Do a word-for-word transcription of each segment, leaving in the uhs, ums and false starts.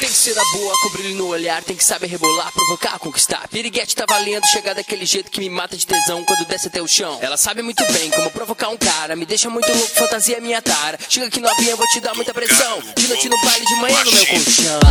que ser da boa, com brilho no olhar, tem que saber rebolar, provocar, conquistar. Piriguete tá valendo, chegar daquele jeito que me mata de tesão quando desce até o chão. Ela sabe muito bem como provocar um cara, me deixa muito louco, fantasia é minha tara. Chega aqui novinha, vou te dar muita pressão. De noite no baile, de manhã no meu colchão.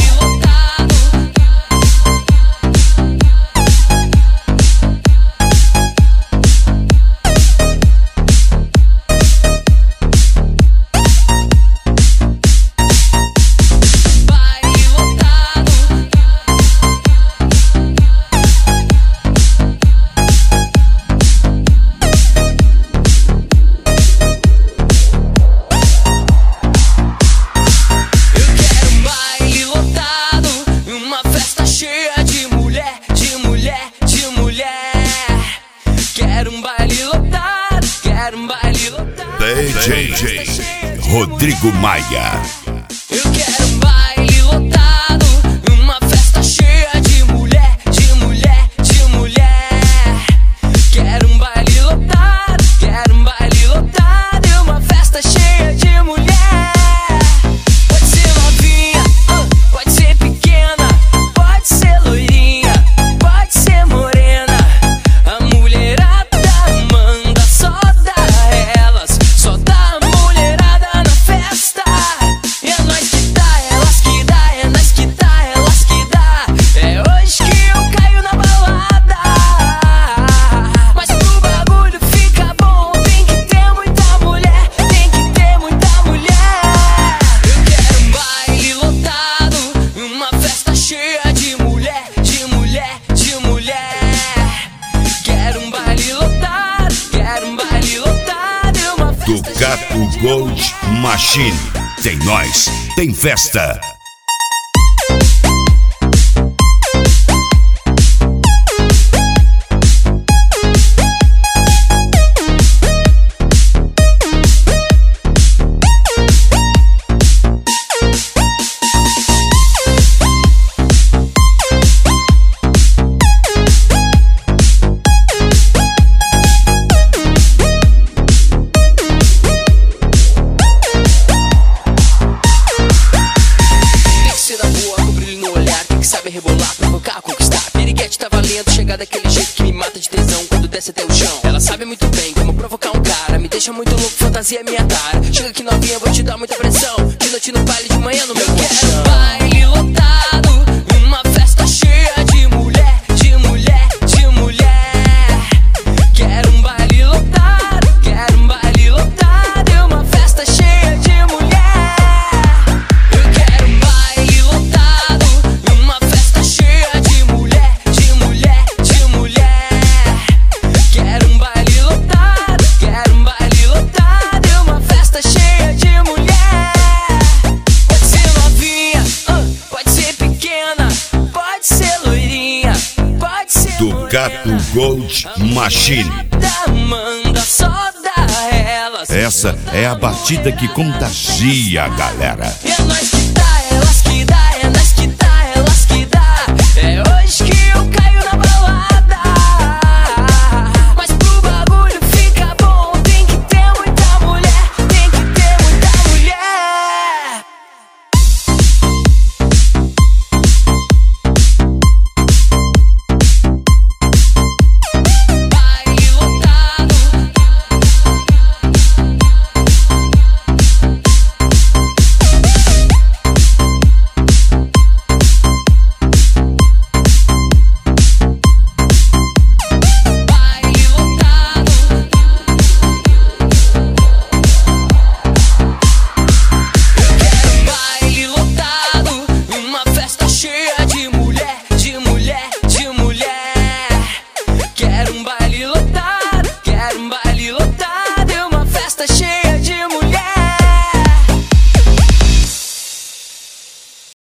D J Rodrigo Maia. Eu quero um baile lotado, uma festa cheia de mulher, de mulher, de mulher. Quero um baile lotado, quero um baile lotado e uma festa cheia de mulher. Pode ser novinha, pode ser pequena, pode ser loirinha, pode ser morena. A mulherada manda, só dá elas, só dá Ducato Gold Machine. Tem nós, tem festa. Rebolar, provocar, conquistar. Piriguete tá valendo, chegar daquele jeito que me mata de tesão quando desce até o chão. Ela sabe muito bem como provocar um cara, me deixa muito louco, fantasia é minha tara. Chega aqui novinha, vou te dar muita pressão. De noite no baile, de manhã no meu colchão. Eu quero um baile lotado, uma festa cheia de mulher, de mulher, de mulher. Quero um baile lotado, quero um baile lotado e uma festa cheia de mulher. Eu quero um baile lotado, uma festa cheia de mulher, de mulher, de mulher. Quero um baile lotado, quero um baile lotado e uma festa cheia de mulher. Pode ser novinha, pode ser pequena, pode ser loirinha, pode ser Ducato Gold Machine. Manda, só dá elas. Essa é a batida que contagia a galera. É nós que dá, elas que dá, é nós que dá, elas que dá. É hoje que